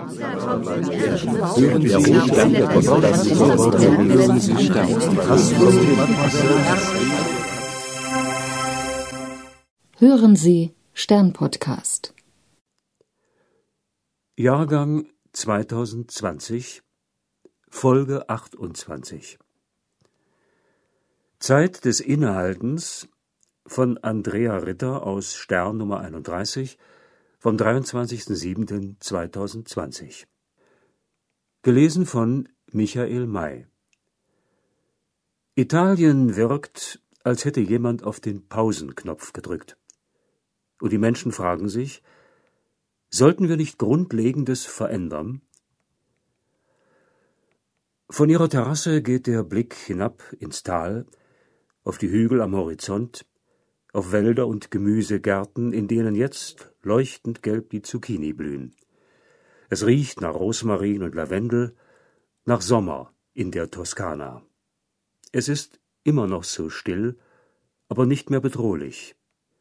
Hören Sie Stern-Podcast. Jahrgang 2020, Folge 28. Zeit des Innehaltens von Andrea Ritter aus Stern Nummer 31 vom 23.07.2020. Gelesen von Michael May. Italien wirkt, als hätte jemand auf den Pausenknopf gedrückt. Und die Menschen fragen sich, sollten wir nicht Grundlegendes verändern? Von ihrer Terrasse geht der Blick hinab ins Tal, auf die Hügel am Horizont, auf Wälder und Gemüsegärten, in denen jetzt leuchtend gelb die Zucchini blühen. Es riecht nach Rosmarin und Lavendel, nach Sommer in der Toskana. Es ist immer noch so still, aber nicht mehr bedrohlich.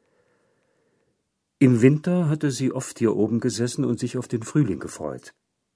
Im Winter hatte sie oft hier oben gesessen und sich auf den Frühling gefreut.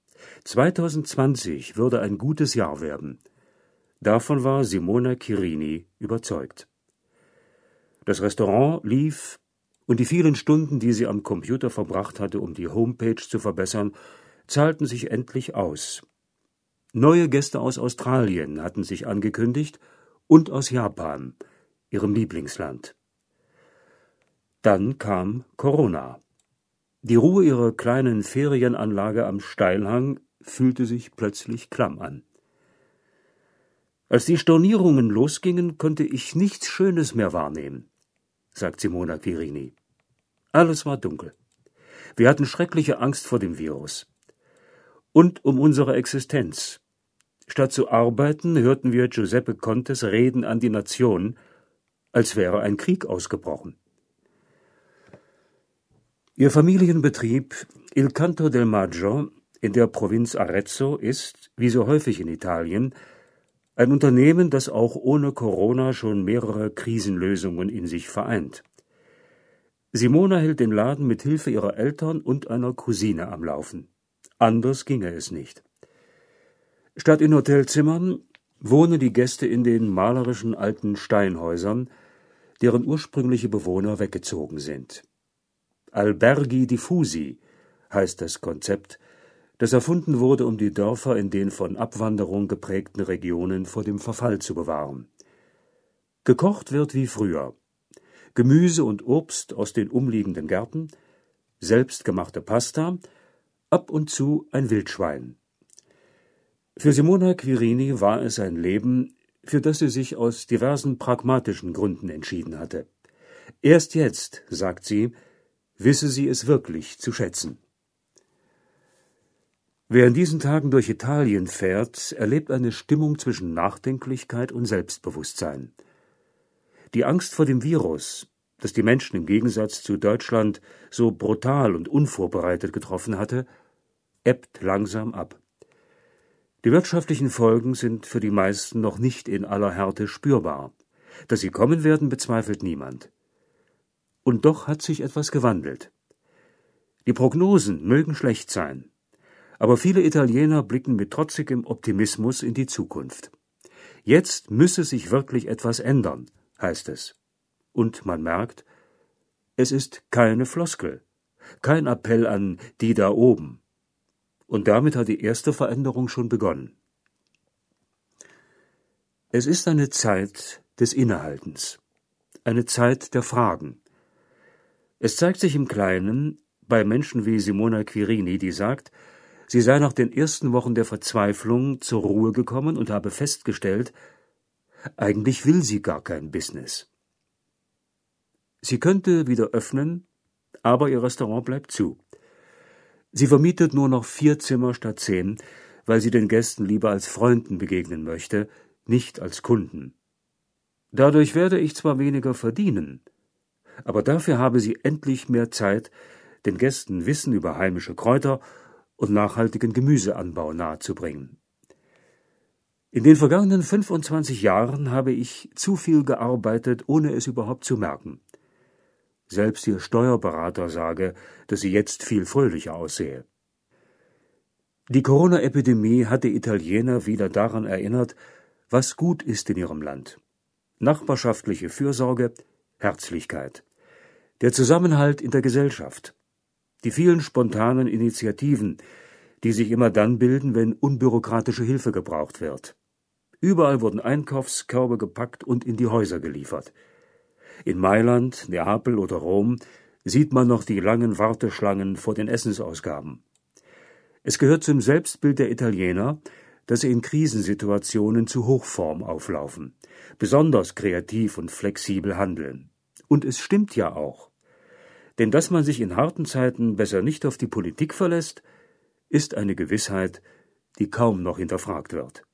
2020 würde ein gutes Jahr werden. Davon war Simona Chirini überzeugt. Das Restaurant lief und die vielen Stunden, die sie am Computer verbracht hatte, um die Homepage zu verbessern, zahlten sich endlich aus. Neue Gäste aus Australien hatten sich angekündigt und aus Japan, ihrem Lieblingsland. Dann kam Corona. Die Ruhe ihrer kleinen Ferienanlage am Steilhang fühlte sich plötzlich klamm an. Als die Stornierungen losgingen, konnte ich nichts Schönes mehr wahrnehmen, sagt Simona Chirini. Alles war dunkel. Wir hatten schreckliche Angst vor dem Virus. Und um unsere Existenz. Statt zu arbeiten, hörten wir Giuseppe Contes Reden an die Nation, als wäre ein Krieg ausgebrochen. Ihr Familienbetrieb Il Canto del Maggio in der Provinz Arezzo ist, wie so häufig in Italien, ein Unternehmen, das auch ohne Corona schon mehrere Krisenlösungen in sich vereint. Simona hält den Laden mit Hilfe ihrer Eltern und einer Cousine am Laufen. Anders ginge es nicht. Statt in Hotelzimmern wohnen die Gäste in den malerischen alten Steinhäusern, deren ursprüngliche Bewohner weggezogen sind. Alberghi diffusi heißt das Konzept, das erfunden wurde, um die Dörfer in den von Abwanderung geprägten Regionen vor dem Verfall zu bewahren. Gekocht wird wie früher. Gemüse und Obst aus den umliegenden Gärten, selbstgemachte Pasta, ab und zu ein Wildschwein. Für Simona Chirini war es ein Leben, für das sie sich aus diversen pragmatischen Gründen entschieden hatte. Erst jetzt, sagt sie, wisse sie es wirklich zu schätzen. Wer in diesen Tagen durch Italien fährt, erlebt eine Stimmung zwischen Nachdenklichkeit und Selbstbewusstsein. Die Angst vor dem Virus, das die Menschen im Gegensatz zu Deutschland so brutal und unvorbereitet getroffen hatte, ebbt langsam ab. Die wirtschaftlichen Folgen sind für die meisten noch nicht in aller Härte spürbar. Dass sie kommen werden, bezweifelt niemand. Und doch hat sich etwas gewandelt. Die Prognosen mögen schlecht sein, aber viele Italiener blicken mit trotzigem Optimismus in die Zukunft. Jetzt müsse sich wirklich etwas ändern, heißt es. Und man merkt, es ist keine Floskel, kein Appell an die da oben. Und damit hat die erste Veränderung schon begonnen. Es ist eine Zeit des Innehaltens, eine Zeit der Fragen. Es zeigt sich im Kleinen bei Menschen wie Simona Chirini, die sagt, sie sei nach den ersten Wochen der Verzweiflung zur Ruhe gekommen und habe festgestellt, eigentlich will sie gar kein Business. Sie könnte wieder öffnen, aber ihr Restaurant bleibt zu. Sie vermietet nur noch 4 Zimmer statt 10, weil sie den Gästen lieber als Freunden begegnen möchte, nicht als Kunden. Dadurch werde ich zwar weniger verdienen, aber dafür habe sie endlich mehr Zeit, den Gästen Wissen über heimische Kräuter und nachhaltigen Gemüseanbau nahezubringen. In den vergangenen 25 Jahren habe ich zu viel gearbeitet, ohne es überhaupt zu merken. Selbst ihr Steuerberater sage, dass sie jetzt viel fröhlicher aussehe. Die Corona-Epidemie hat die Italiener wieder daran erinnert, was gut ist in ihrem Land. Nachbarschaftliche Fürsorge, Herzlichkeit, der Zusammenhalt in der Gesellschaft, die vielen spontanen Initiativen, die sich immer dann bilden, wenn unbürokratische Hilfe gebraucht wird. Überall wurden Einkaufskörbe gepackt und in die Häuser geliefert. In Mailand, Neapel oder Rom sieht man noch die langen Warteschlangen vor den Essensausgaben. Es gehört zum Selbstbild der Italiener, dass sie in Krisensituationen zu Hochform auflaufen, besonders kreativ und flexibel handeln. Und es stimmt ja auch. Denn dass man sich in harten Zeiten besser nicht auf die Politik verlässt, ist eine Gewissheit, die kaum noch hinterfragt wird.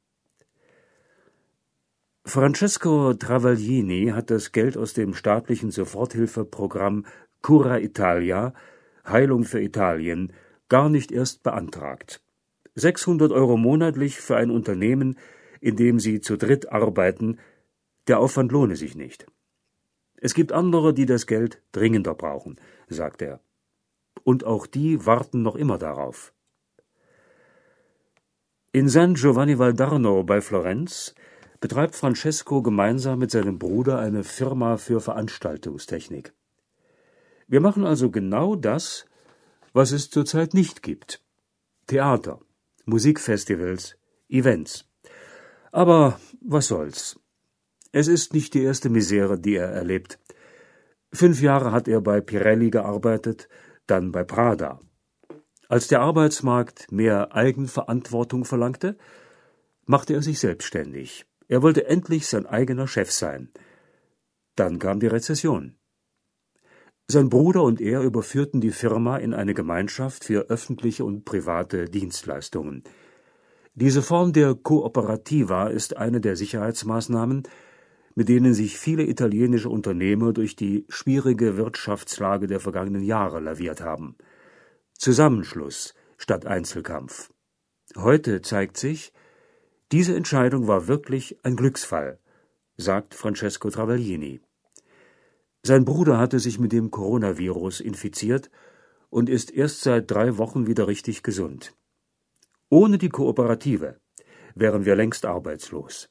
Francesco Travaglini hat das Geld aus dem staatlichen Soforthilfeprogramm Cura Italia, Heilung für Italien, gar nicht erst beantragt. 600 € monatlich für ein Unternehmen, in dem sie zu dritt arbeiten, der Aufwand lohne sich nicht. Es gibt andere, die das Geld dringender brauchen, sagt er. Und auch die warten noch immer darauf. In San Giovanni Valdarno bei Florenz betreibt Francesco gemeinsam mit seinem Bruder eine Firma für Veranstaltungstechnik. Wir machen also genau das, was es zurzeit nicht gibt. Theater, Musikfestivals, Events. Aber was soll's? Es ist nicht die erste Misere, die er erlebt. 5 Jahre hat er bei Pirelli gearbeitet, dann bei Prada. Als der Arbeitsmarkt mehr Eigenverantwortung verlangte, machte er sich selbstständig. Er wollte endlich sein eigener Chef sein. Dann kam die Rezession. Sein Bruder und er überführten die Firma in eine Gemeinschaft für öffentliche und private Dienstleistungen. Diese Form der Cooperativa ist eine der Sicherheitsmaßnahmen, mit denen sich viele italienische Unternehmer durch die schwierige Wirtschaftslage der vergangenen Jahre laviert haben. Zusammenschluss statt Einzelkampf. Heute zeigt sich, diese Entscheidung war wirklich ein Glücksfall, sagt Francesco Travaglini. Sein Bruder hatte sich mit dem Coronavirus infiziert und ist erst seit 3 Wochen wieder richtig gesund. Ohne die Kooperative wären wir längst arbeitslos.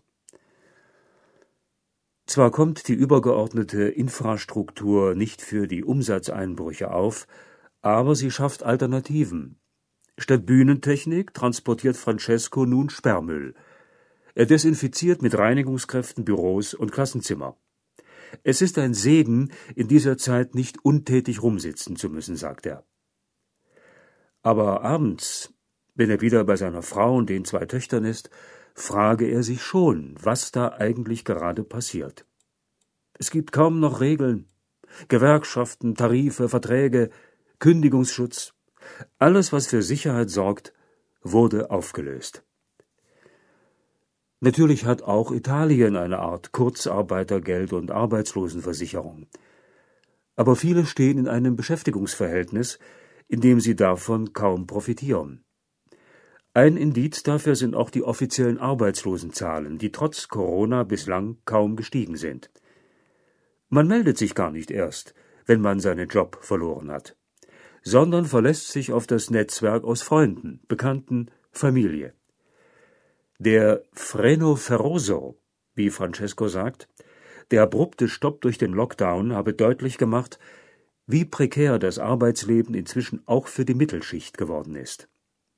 Zwar kommt die übergeordnete Infrastruktur nicht für die Umsatzeinbrüche auf, aber sie schafft Alternativen. Statt Bühnentechnik transportiert Francesco nun Sperrmüll. Er desinfiziert mit Reinigungskräften Büros und Klassenzimmer. Es ist ein Segen, in dieser Zeit nicht untätig rumsitzen zu müssen, sagt er. Aber abends, wenn er wieder bei seiner Frau und den 2 Töchtern ist, frage er sich schon, was da eigentlich gerade passiert. Es gibt kaum noch Regeln, Gewerkschaften, Tarife, Verträge, Kündigungsschutz. Alles, was für Sicherheit sorgt, wurde aufgelöst. Natürlich hat auch Italien eine Art Kurzarbeitergeld und Arbeitslosenversicherung. Aber viele stehen in einem Beschäftigungsverhältnis, in dem sie davon kaum profitieren. Ein Indiz dafür sind auch die offiziellen Arbeitslosenzahlen, die trotz Corona bislang kaum gestiegen sind. Man meldet sich gar nicht erst, wenn man seinen Job verloren hat, sondern verlässt sich auf das Netzwerk aus Freunden, Bekannten, Familie. Der freno feroso, wie Francesco sagt, der abrupte Stopp durch den Lockdown habe deutlich gemacht, wie prekär das Arbeitsleben inzwischen auch für die Mittelschicht geworden ist.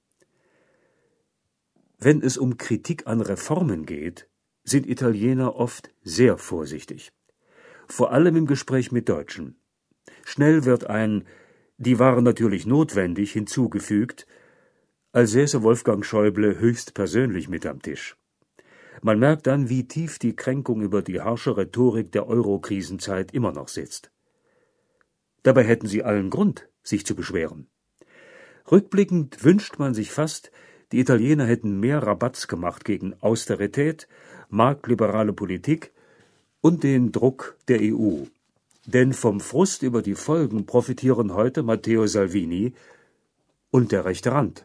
Wenn es um Kritik an Reformen geht, sind Italiener oft sehr vorsichtig. Vor allem im Gespräch mit Deutschen. Schnell wird ein „die waren natürlich notwendig“ hinzugefügt, als säße Wolfgang Schäuble höchstpersönlich mit am Tisch. Man merkt dann, wie tief die Kränkung über die harsche Rhetorik der Euro-Krisenzeit immer noch sitzt. Dabei hätten sie allen Grund, sich zu beschweren. Rückblickend wünscht man sich fast, die Italiener hätten mehr Rabatz gemacht gegen Austerität, marktliberale Politik und den Druck der EU. Denn vom Frust über die Folgen profitieren heute Matteo Salvini und der rechte Rand.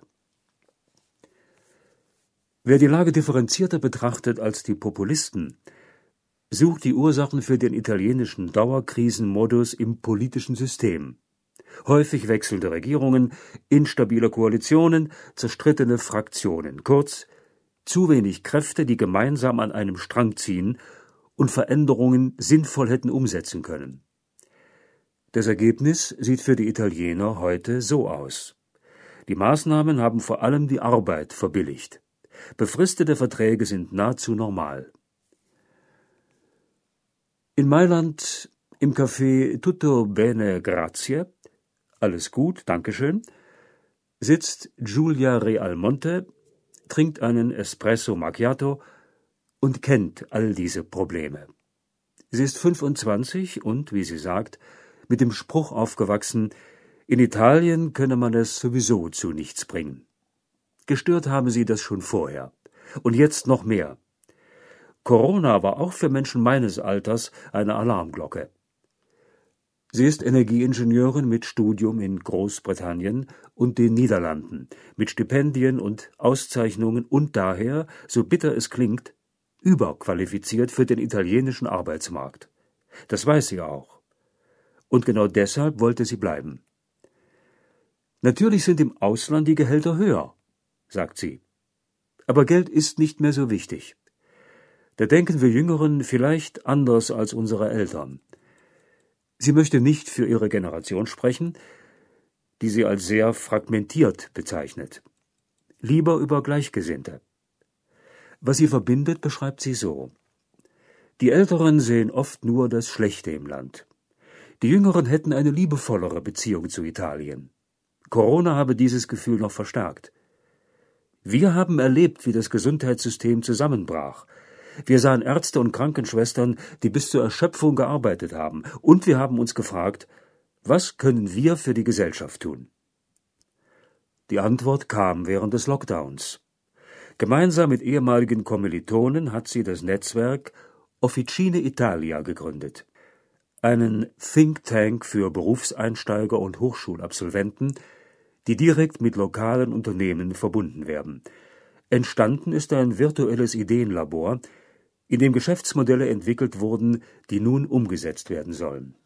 Wer die Lage differenzierter betrachtet als die Populisten, sucht die Ursachen für den italienischen Dauerkrisenmodus im politischen System Häufig wechselnde Regierungen, instabile Koalitionen, zerstrittene Fraktionen, kurz zu wenig Kräfte, die gemeinsam an einem Strang ziehen und Veränderungen sinnvoll hätten umsetzen können. Das Ergebnis sieht für die Italiener heute so aus. Die Maßnahmen haben vor allem die Arbeit verbilligt. Befristete Verträge sind nahezu normal. In Mailand im Café Tutto bene grazie, alles gut, Dankeschön, sitzt Giulia Realmonte, trinkt einen Espresso Macchiato und kennt all diese Probleme. Sie ist 25 und, wie sie sagt, mit dem Spruch aufgewachsen, in Italien könne man es sowieso zu nichts bringen. Gestört habe sie das schon vorher. Und jetzt noch mehr. Corona war auch für Menschen meines Alters eine Alarmglocke. Sie ist Energieingenieurin mit Studium in Großbritannien und den Niederlanden, mit Stipendien und Auszeichnungen und daher, so bitter es klingt, überqualifiziert für den italienischen Arbeitsmarkt. Das weiß sie auch. Und genau deshalb wollte sie bleiben. Natürlich sind im Ausland die Gehälter höher, sagt sie. Aber Geld ist nicht mehr so wichtig. Da denken wir Jüngeren vielleicht anders als unsere Eltern. Sie möchte nicht für ihre Generation sprechen, die sie als sehr fragmentiert bezeichnet. Lieber über Gleichgesinnte. Was sie verbindet, beschreibt sie so. Die Älteren sehen oft nur das Schlechte im Land. Die Jüngeren hätten eine liebevollere Beziehung zu Italien. Corona habe dieses Gefühl noch verstärkt. Wir haben erlebt, wie das Gesundheitssystem zusammenbrach. Wir sahen Ärzte und Krankenschwestern, die bis zur Erschöpfung gearbeitet haben, und wir haben uns gefragt, was können wir für die Gesellschaft tun? Die Antwort kam während des Lockdowns. Gemeinsam mit ehemaligen Kommilitonen hat sie das Netzwerk Officine Italia gegründet, einen Think Tank für Berufseinsteiger und Hochschulabsolventen, die direkt mit lokalen Unternehmen verbunden werden. Entstanden ist ein virtuelles Ideenlabor, in dem Geschäftsmodelle entwickelt wurden, die nun umgesetzt werden sollen.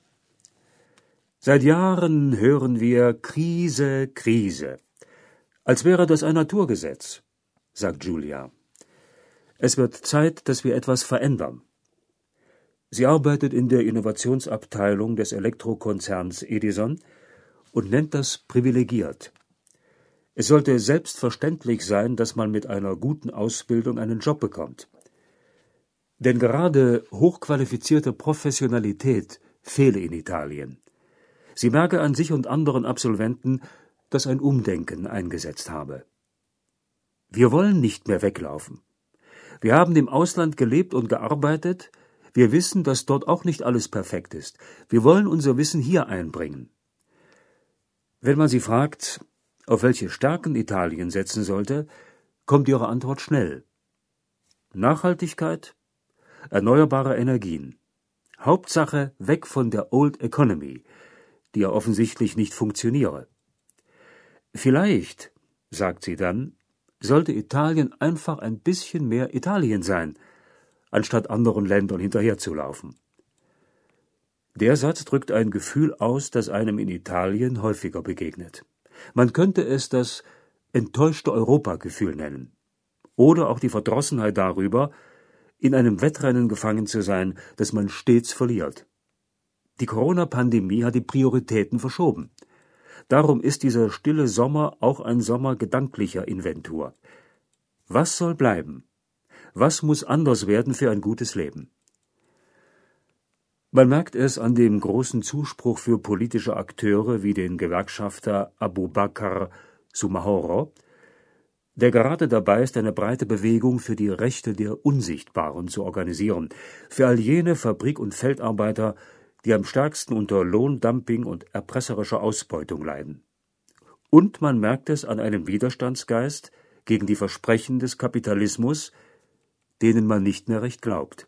Seit Jahren hören wir Krise, Krise, als wäre das ein Naturgesetz, sagt Giulia. Es wird Zeit, dass wir etwas verändern. Sie arbeitet in der Innovationsabteilung des Elektrokonzerns Edison und nennt das privilegiert. Es sollte selbstverständlich sein, dass man mit einer guten Ausbildung einen Job bekommt. Denn gerade hochqualifizierte Professionalität fehle in Italien. Sie merke an sich und anderen Absolventen, dass ein Umdenken eingesetzt habe. Wir wollen nicht mehr weglaufen. Wir haben im Ausland gelebt und gearbeitet. Wir wissen, dass dort auch nicht alles perfekt ist. Wir wollen unser Wissen hier einbringen. Wenn man sie fragt, auf welche Stärken Italien setzen sollte, kommt ihre Antwort schnell. Nachhaltigkeit, erneuerbare Energien. Hauptsache weg von der Old Economy, die ja offensichtlich nicht funktioniere. Vielleicht, sagt sie dann, sollte Italien einfach ein bisschen mehr Italien sein, anstatt anderen Ländern hinterherzulaufen. Der Satz drückt ein Gefühl aus, das einem in Italien häufiger begegnet. Man könnte es das enttäuschte Europagefühl nennen. Oder auch die Verdrossenheit darüber, in einem Wettrennen gefangen zu sein, das man stets verliert. Die Corona-Pandemie hat die Prioritäten verschoben. Darum ist dieser stille Sommer auch ein Sommer gedanklicher Inventur. Was soll bleiben? Was muss anders werden für ein gutes Leben? Man merkt es an dem großen Zuspruch für politische Akteure wie den Gewerkschafter Abubakar Soumahoro, der gerade dabei ist, eine breite Bewegung für die Rechte der Unsichtbaren zu organisieren, für all jene Fabrik- und Feldarbeiter, die am stärksten unter Lohndumping und erpresserischer Ausbeutung leiden. Und man merkt es an einem Widerstandsgeist gegen die Versprechen des Kapitalismus, denen man nicht mehr recht glaubt.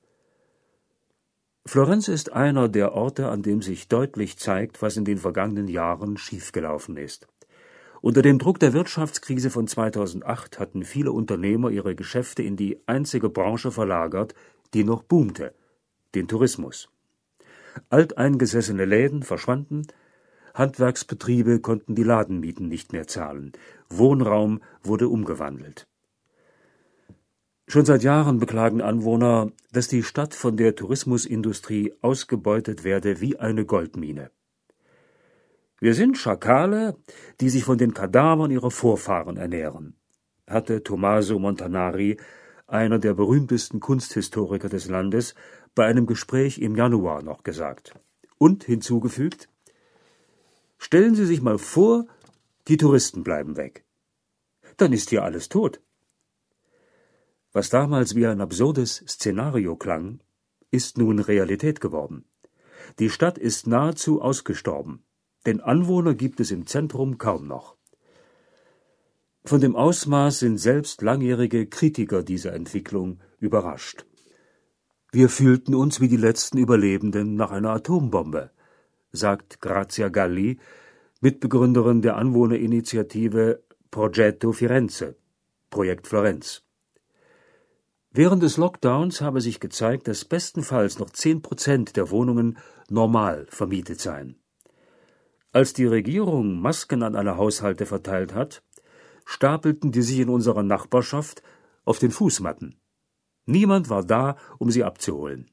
Florenz ist einer der Orte, an dem sich deutlich zeigt, was in den vergangenen Jahren schiefgelaufen ist. Unter dem Druck der Wirtschaftskrise von 2008 hatten viele Unternehmer ihre Geschäfte in die einzige Branche verlagert, die noch boomte, den Tourismus. Alteingesessene Läden verschwanden, Handwerksbetriebe konnten die Ladenmieten nicht mehr zahlen. Wohnraum wurde umgewandelt. Schon seit Jahren beklagen Anwohner, dass die Stadt von der Tourismusindustrie ausgebeutet werde wie eine Goldmine. Wir sind Schakale, die sich von den Kadavern ihrer Vorfahren ernähren, hatte Tommaso Montanari, einer der berühmtesten Kunsthistoriker des Landes, bei einem Gespräch im Januar noch gesagt. Und hinzugefügt: Stellen Sie sich mal vor, die Touristen bleiben weg. Dann ist hier alles tot. Was damals wie ein absurdes Szenario klang, ist nun Realität geworden. Die Stadt ist nahezu ausgestorben. Den Anwohner gibt es im Zentrum kaum noch. Von dem Ausmaß sind selbst langjährige Kritiker dieser Entwicklung überrascht. Wir fühlten uns wie die letzten Überlebenden nach einer Atombombe, sagt Grazia Galli, Mitbegründerin der Anwohnerinitiative Progetto Firenze, Projekt Florenz. Während des Lockdowns habe sich gezeigt, dass bestenfalls noch 10% der Wohnungen normal vermietet seien. Als die Regierung Masken an alle Haushalte verteilt hat, stapelten die sich in unserer Nachbarschaft auf den Fußmatten. Niemand war da, um sie abzuholen.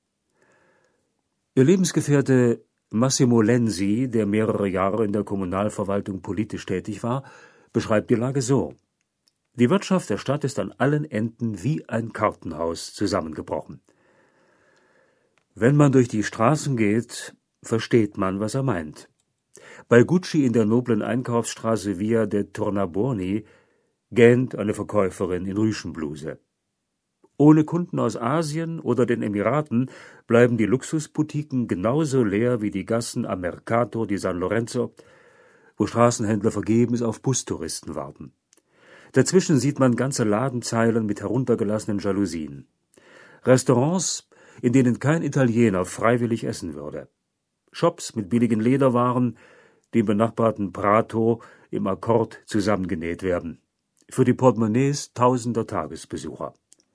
Ihr Lebensgefährte Massimo Lenzi, der mehrere Jahre in der Kommunalverwaltung politisch tätig war, beschreibt die Lage so: Die Wirtschaft der Stadt ist an allen Enden wie ein Kartenhaus zusammengebrochen. Wenn man durch die Straßen geht, versteht man, was er meint. Bei Gucci in der noblen Einkaufsstraße Via de Tornabuoni gähnt eine Verkäuferin in Rüschenbluse. Ohne Kunden aus Asien oder den Emiraten bleiben die Luxusboutiquen genauso leer wie die Gassen am Mercato di San Lorenzo, wo Straßenhändler vergebens auf Bustouristen warten. Dazwischen sieht man ganze Ladenzeilen mit heruntergelassenen Jalousien. Restaurants, in denen kein Italiener freiwillig essen würde. Shops mit billigen Lederwaren, die im benachbarten Prato im Akkord zusammengenäht werden. Für die Portemonnaies tausender Tagesbesucher.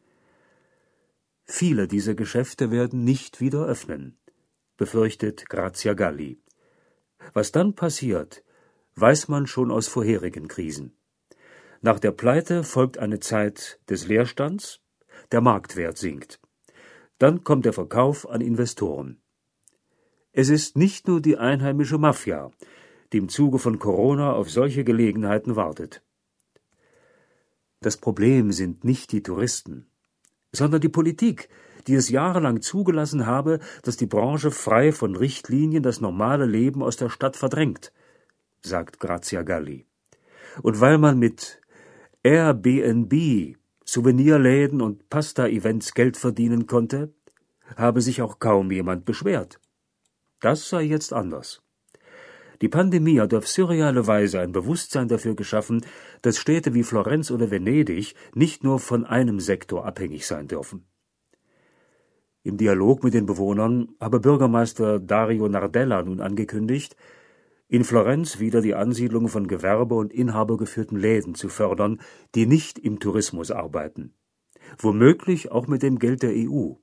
Viele dieser Geschäfte werden nicht wieder öffnen, befürchtet Grazia Galli. Was dann passiert, weiß man schon aus vorherigen Krisen. Nach der Pleite folgt eine Zeit des Leerstands, der Marktwert sinkt. Dann kommt der Verkauf an Investoren. Es ist nicht nur die einheimische Mafia, die im Zuge von Corona auf solche Gelegenheiten wartet. Das Problem sind nicht die Touristen, sondern die Politik, die es jahrelang zugelassen habe, dass die Branche frei von Richtlinien das normale Leben aus der Stadt verdrängt, sagt Grazia Galli. Und weil man mit Airbnb, Souvenirläden und Pasta-Events Geld verdienen konnte, habe sich auch kaum jemand beschwert. Das sei jetzt anders. Die Pandemie hat auf surreale Weise ein Bewusstsein dafür geschaffen, dass Städte wie Florenz oder Venedig nicht nur von einem Sektor abhängig sein dürfen. Im Dialog mit den Bewohnern habe Bürgermeister Dario Nardella nun angekündigt, in Florenz wieder die Ansiedlung von Gewerbe- und inhabergeführten Läden zu fördern, die nicht im Tourismus arbeiten. Womöglich auch mit dem Geld der EU.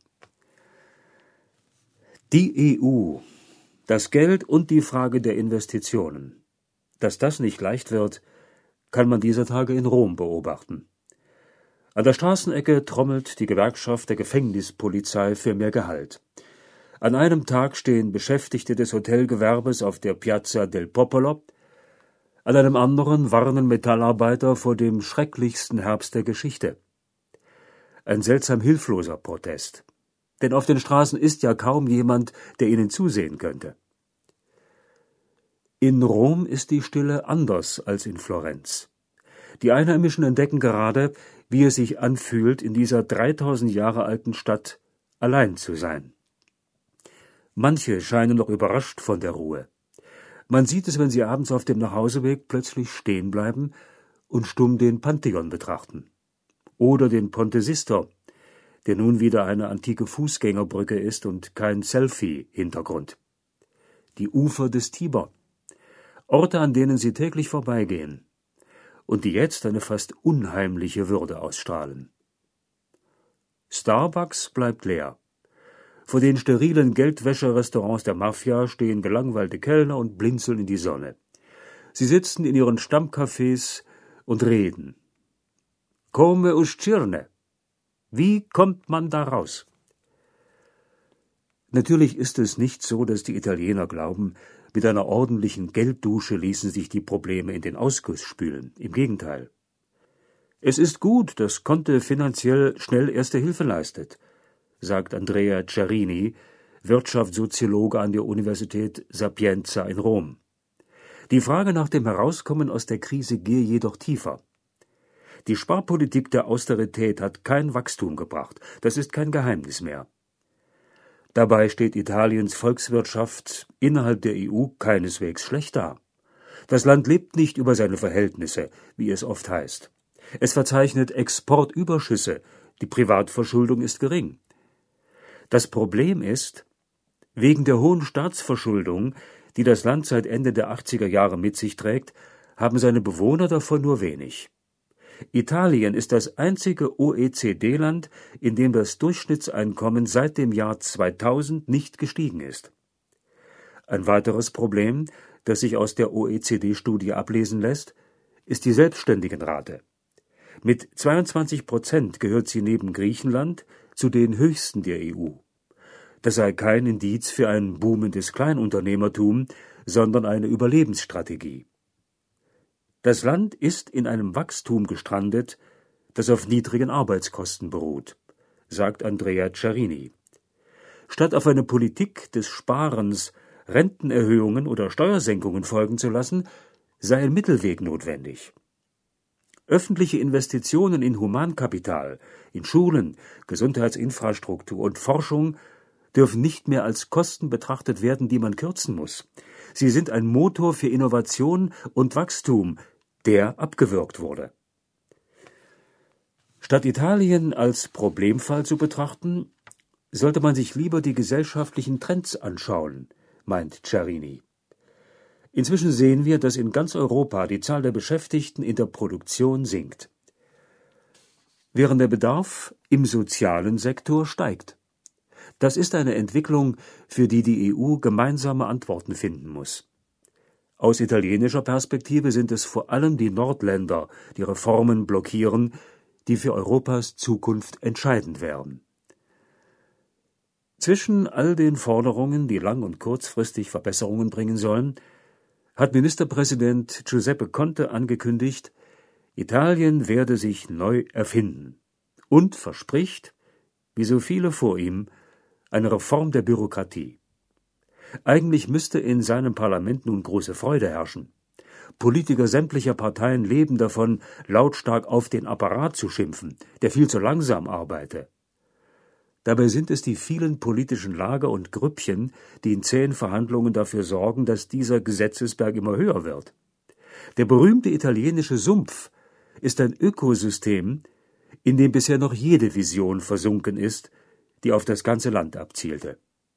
Die EU, das Geld und die Frage der Investitionen. Dass das nicht leicht wird, kann man dieser Tage in Rom beobachten. An der Straßenecke trommelt die Gewerkschaft der Gefängnispolizei für mehr Gehalt. An einem Tag stehen Beschäftigte des Hotelgewerbes auf der Piazza del Popolo, an einem anderen warnen Metallarbeiter vor dem schrecklichsten Herbst der Geschichte. Ein seltsam hilfloser Protest. Denn auf den Straßen ist ja kaum jemand, der ihnen zusehen könnte. In Rom ist die Stille anders als in Florenz. Die Einheimischen entdecken gerade, wie es sich anfühlt, in dieser 3000 Jahre alten Stadt allein zu sein. Manche scheinen noch überrascht von der Ruhe. Man sieht es, wenn sie abends auf dem Nachhauseweg plötzlich stehen bleiben und stumm den Pantheon betrachten. Oder den Ponte Sisto, der nun wieder eine antike Fußgängerbrücke ist und kein Selfie-Hintergrund. Die Ufer des Tiber, Orte, an denen sie täglich vorbeigehen und die jetzt eine fast unheimliche Würde ausstrahlen. Starbucks bleibt leer. Vor den sterilen Geldwäscherestaurants der Mafia stehen gelangweilte Kellner und blinzeln in die Sonne. Sie sitzen in ihren Stammcafés und reden. Come uscirne? Wie kommt man da raus? Natürlich ist es nicht so, dass die Italiener glauben, mit einer ordentlichen Gelddusche ließen sich die Probleme in den Ausguss spülen. Im Gegenteil. Es ist gut, dass Conte finanziell schnell Erste Hilfe leistet, sagt Andrea Cerini, Wirtschaftssoziologe an der Universität Sapienza in Rom. Die Frage nach dem Herauskommen aus der Krise gehe jedoch tiefer. Die Sparpolitik der Austerität hat kein Wachstum gebracht, das ist kein Geheimnis mehr. Dabei steht Italiens Volkswirtschaft innerhalb der EU keineswegs schlecht da. Das Land lebt nicht über seine Verhältnisse, wie es oft heißt. Es verzeichnet Exportüberschüsse, die Privatverschuldung ist gering. Das Problem ist, wegen der hohen Staatsverschuldung, die das Land seit Ende der 80er Jahre mit sich trägt, haben seine Bewohner davon nur wenig. Italien ist das einzige OECD-Land, in dem das Durchschnittseinkommen seit dem Jahr 2000 nicht gestiegen ist. Ein weiteres Problem, das sich aus der OECD-Studie ablesen lässt, ist die Selbstständigenrate. Mit 22% gehört sie neben Griechenland zu den höchsten der EU. Das sei kein Indiz für ein boomendes Kleinunternehmertum, sondern eine Überlebensstrategie. Das Land ist in einem Wachstum gestrandet, das auf niedrigen Arbeitskosten beruht, sagt Andrea Cerini. Statt auf eine Politik des Sparens, Rentenerhöhungen oder Steuersenkungen folgen zu lassen, sei ein Mittelweg notwendig. Öffentliche Investitionen in Humankapital, in Schulen, Gesundheitsinfrastruktur und Forschung dürfen nicht mehr als Kosten betrachtet werden, die man kürzen muss. Sie sind ein Motor für Innovation und Wachstum, der abgewürgt wurde. Statt Italien als Problemfall zu betrachten, sollte man sich lieber die gesellschaftlichen Trends anschauen, meint Cerini. Inzwischen sehen wir, dass in ganz Europa die Zahl der Beschäftigten in der Produktion sinkt, während der Bedarf im sozialen Sektor steigt. Das ist eine Entwicklung, für die die EU gemeinsame Antworten finden muss. Aus italienischer Perspektive sind es vor allem die Nordländer, die Reformen blockieren, die für Europas Zukunft entscheidend wären. Zwischen all den Forderungen, die lang- und kurzfristig Verbesserungen bringen sollen, hat Ministerpräsident Giuseppe Conte angekündigt, Italien werde sich neu erfinden und verspricht, wie so viele vor ihm, eine Reform der Bürokratie. Eigentlich müsste in seinem Parlament nun große Freude herrschen. Politiker sämtlicher Parteien leben davon, lautstark auf den Apparat zu schimpfen, der viel zu langsam arbeite. Dabei sind es die vielen politischen Lager und Grüppchen, die in zähen Verhandlungen dafür sorgen, dass dieser Gesetzesberg immer höher wird. Der berühmte italienische Sumpf ist ein Ökosystem, in dem bisher noch jede Vision versunken ist, die auf das ganze Land abzielte.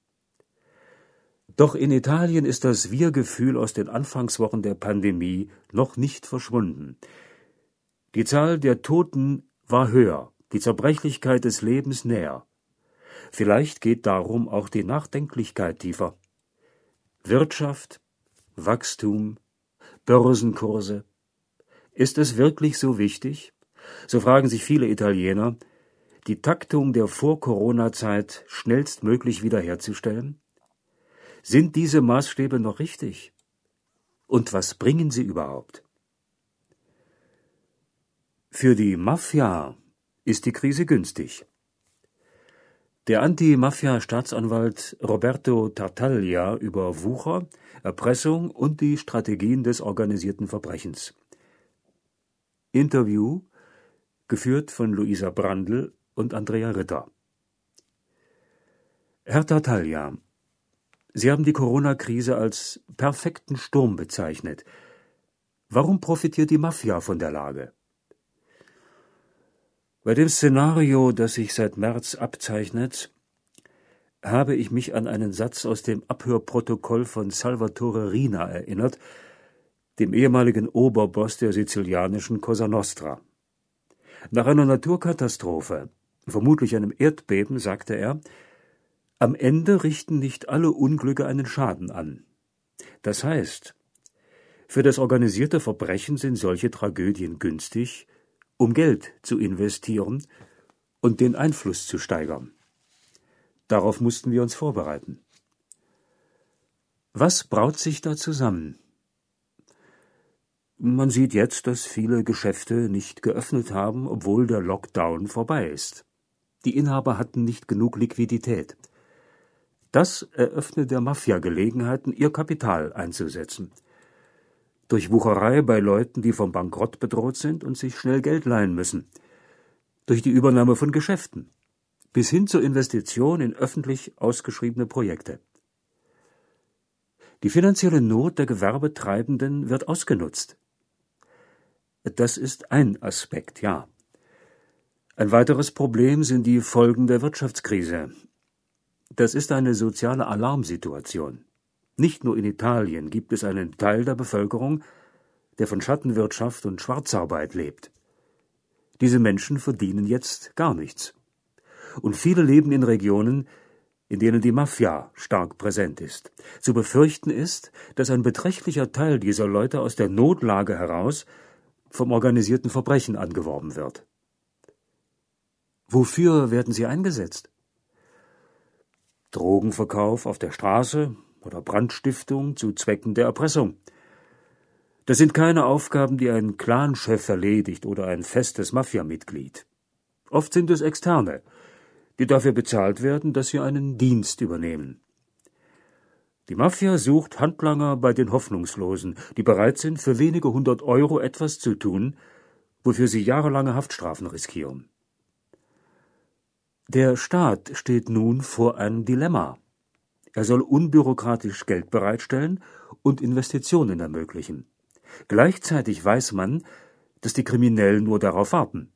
Doch in Italien ist das Wir-Gefühl aus den Anfangswochen der Pandemie noch nicht verschwunden. Die Zahl der Toten war höher, die Zerbrechlichkeit des Lebens näher. Vielleicht geht darum auch die Nachdenklichkeit tiefer. Wirtschaft, Wachstum, Börsenkurse. Ist es wirklich so wichtig? So fragen sich viele Italiener, die Taktung der Vor-Corona-Zeit schnellstmöglich wiederherzustellen? Sind diese Maßstäbe noch richtig? Und was bringen sie überhaupt? Für die Mafia ist die Krise günstig. Der Anti-Mafia-Staatsanwalt Roberto Tartaglia über Wucher, Erpressung und die Strategien des organisierten Verbrechens. Interview, geführt von Luisa Brandl und Andrea Ritter. Herr Tartaglia, Sie haben die Corona-Krise als perfekten Sturm bezeichnet. Warum profitiert die Mafia von der Lage? Bei dem Szenario, das sich seit März abzeichnet, habe ich mich an einen Satz aus dem Abhörprotokoll von Salvatore Riina erinnert, dem ehemaligen Oberboss der sizilianischen Cosa Nostra. Nach einer Naturkatastrophe, vermutlich einem Erdbeben, sagte er, Am Ende richten nicht alle Unglücke einen Schaden an. Das heißt, für das organisierte Verbrechen sind solche Tragödien günstig, um Geld zu investieren und den Einfluss zu steigern. Darauf mussten wir uns vorbereiten. Was braut sich da zusammen? Man sieht jetzt, dass viele Geschäfte nicht geöffnet haben, obwohl der Lockdown vorbei ist. Die Inhaber hatten nicht genug Liquidität. Das eröffnet der Mafia Gelegenheiten, ihr Kapital einzusetzen. Durch Wucherei bei Leuten, die vom Bankrott bedroht sind und sich schnell Geld leihen müssen. Durch die Übernahme von Geschäften. Bis hin zur Investition in öffentlich ausgeschriebene Projekte. Die finanzielle Not der Gewerbetreibenden wird ausgenutzt. Das ist ein Aspekt, ja. Ein weiteres Problem sind die Folgen der Wirtschaftskrise. Das ist eine soziale Alarmsituation. Nicht nur in Italien gibt es einen Teil der Bevölkerung, der von Schattenwirtschaft und Schwarzarbeit lebt. Diese Menschen verdienen jetzt gar nichts. Und viele leben in Regionen, in denen die Mafia stark präsent ist. Zu befürchten ist, dass ein beträchtlicher Teil dieser Leute aus der Notlage heraus vom organisierten Verbrechen angeworben wird. Wofür werden sie eingesetzt? Drogenverkauf auf der Straße oder Brandstiftung zu Zwecken der Erpressung. Das sind keine Aufgaben, die ein Clanchef erledigt oder ein festes Mafia-Mitglied. Oft sind es Externe, die dafür bezahlt werden, dass sie einen Dienst übernehmen. Die Mafia sucht Handlanger bei den Hoffnungslosen, die bereit sind, für wenige 100 Euro etwas zu tun, wofür sie jahrelange Haftstrafen riskieren. Der Staat steht nun vor einem Dilemma. Er soll unbürokratisch Geld bereitstellen und Investitionen ermöglichen. Gleichzeitig weiß man, dass die Kriminellen nur darauf warten.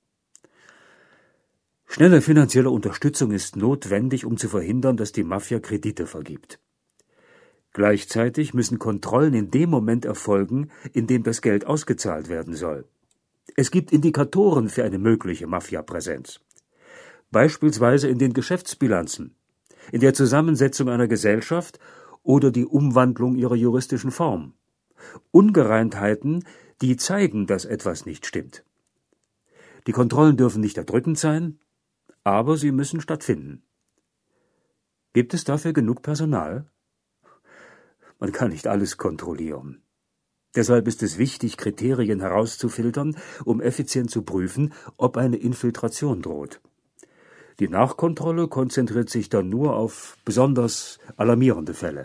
Schnelle finanzielle Unterstützung ist notwendig, um zu verhindern, dass die Mafia Kredite vergibt. Gleichzeitig müssen Kontrollen in dem Moment erfolgen, in dem das Geld ausgezahlt werden soll. Es gibt Indikatoren für eine mögliche Mafia-Präsenz. Beispielsweise in den Geschäftsbilanzen, in der Zusammensetzung einer Gesellschaft oder die Umwandlung ihrer juristischen Form. Ungereimtheiten, die zeigen, dass etwas nicht stimmt. Die Kontrollen dürfen nicht erdrückend sein, aber sie müssen stattfinden. Gibt es dafür genug Personal? Man kann nicht alles kontrollieren. Deshalb ist es wichtig, Kriterien herauszufiltern, um effizient zu prüfen, ob eine Infiltration droht. Die Nachkontrolle konzentriert sich dann nur auf besonders alarmierende Fälle.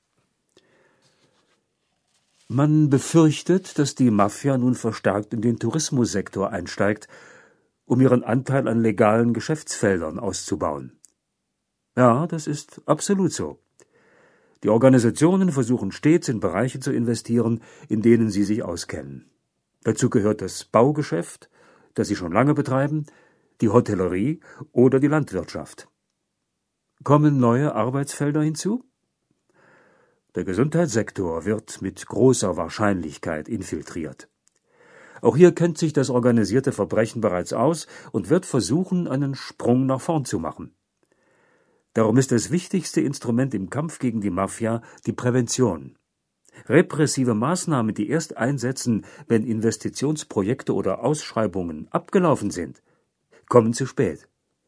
Man befürchtet, dass die Mafia nun verstärkt in den Tourismussektor einsteigt, um ihren Anteil an legalen Geschäftsfeldern auszubauen. Ja, das ist absolut so. Die Organisationen versuchen stets in Bereiche zu investieren, in denen sie sich auskennen. Dazu gehört das Baugeschäft, das sie schon lange betreiben, die Hotellerie oder die Landwirtschaft. Kommen neue Arbeitsfelder hinzu? Der Gesundheitssektor wird mit großer Wahrscheinlichkeit infiltriert. Auch hier kennt sich das organisierte Verbrechen bereits aus und wird versuchen, einen Sprung nach vorn zu machen. Darum ist das wichtigste Instrument im Kampf gegen die Mafia die Prävention. Repressive Maßnahmen, die erst einsetzen, wenn Investitionsprojekte oder Ausschreibungen abgelaufen sind, kommen zu spät.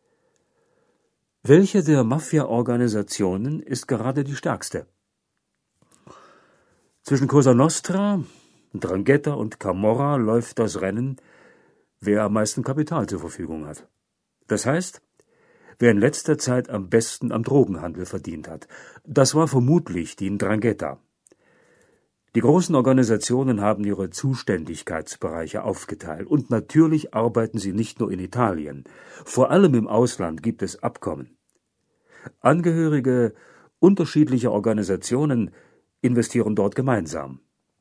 Welche der Mafia-Organisationen ist gerade die stärkste? Zwischen Cosa Nostra, 'Ndrangheta und Camorra läuft das Rennen, wer am meisten Kapital zur Verfügung hat. Das heißt, wer in letzter Zeit am besten am Drogenhandel verdient hat. Das war vermutlich die 'Ndrangheta. Die großen Organisationen haben ihre Zuständigkeitsbereiche aufgeteilt und natürlich arbeiten sie nicht nur in Italien. Vor allem im Ausland gibt es Abkommen. Angehörige unterschiedlicher Organisationen investieren dort gemeinsam.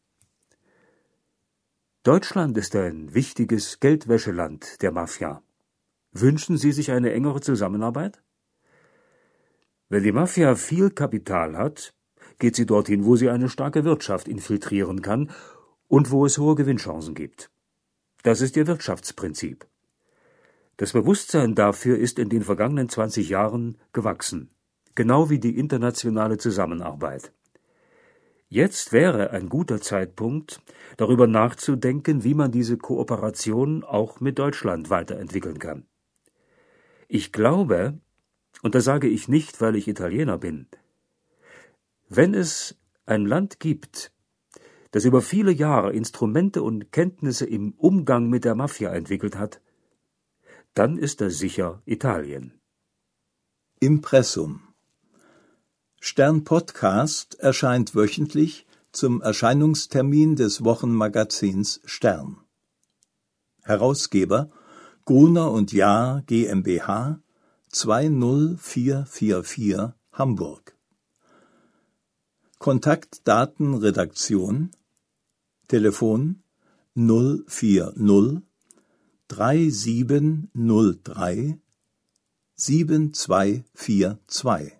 Deutschland ist ein wichtiges Geldwäscheland der Mafia. Wünschen Sie sich eine engere Zusammenarbeit? Wenn die Mafia viel Kapital hat, geht sie dorthin, wo sie eine starke Wirtschaft infiltrieren kann und wo es hohe Gewinnchancen gibt. Das ist ihr Wirtschaftsprinzip. Das Bewusstsein dafür ist in den vergangenen 20 Jahren gewachsen. genau wie die internationale Zusammenarbeit. Jetzt wäre ein guter Zeitpunkt, darüber nachzudenken, wie man diese Kooperation auch mit Deutschland weiterentwickeln kann. Ich glaube, und das sage ich nicht, weil ich Italiener bin, wenn es ein Land gibt, das über viele Jahre Instrumente und Kenntnisse im Umgang mit der Mafia entwickelt hat, dann ist das sicher Italien. Impressum. Stern Podcast erscheint wöchentlich zum Erscheinungstermin des Wochenmagazins Stern. Herausgeber Gruner und Jahr GmbH 20444 Hamburg. Kontaktdaten Redaktion Telefon 040 3703 7242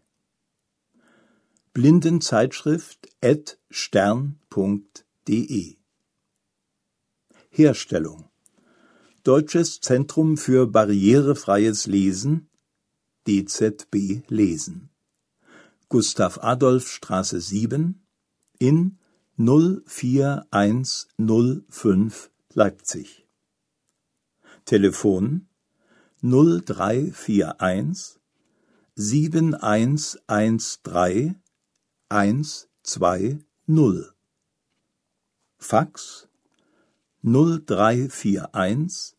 Blindenzeitschrift@stern.de Herstellung Deutsches Zentrum für barrierefreies Lesen DZB Lesen Gustav-Adolf-Straße 7 in 04105 Leipzig Telefon 0341 7113 120 Fax 0341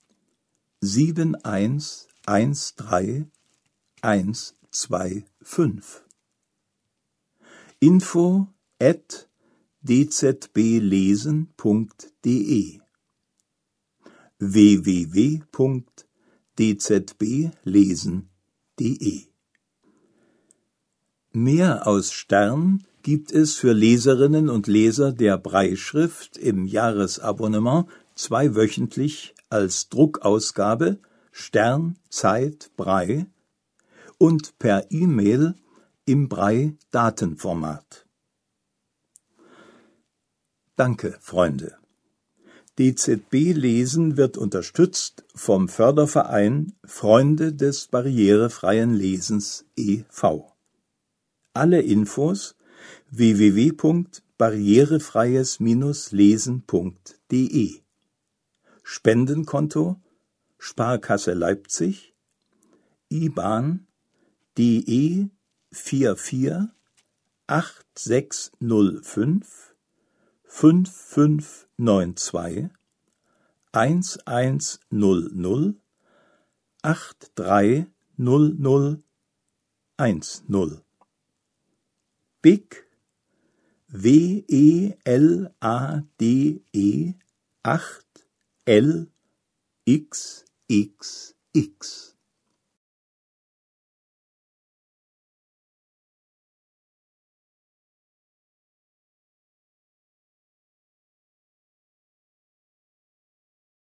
7113 125 info@dzblesen.de www.dzblesen.de Mehr aus Stern gibt es für Leserinnen und Leser der Brailleschrift im Jahresabonnement 2-wöchentlich als Druckausgabe Stern Zeit Braille und per E-Mail im Braille-Datenformat. Danke, Freunde. DZB Lesen wird unterstützt vom Förderverein Freunde des barrierefreien Lesens e.V. Alle Infos www.barrierefreies-lesen.de Spendenkonto Sparkasse Leipzig IBAN DE 44 8605 5592 1100 830010 BIC WELADE 8 LXXX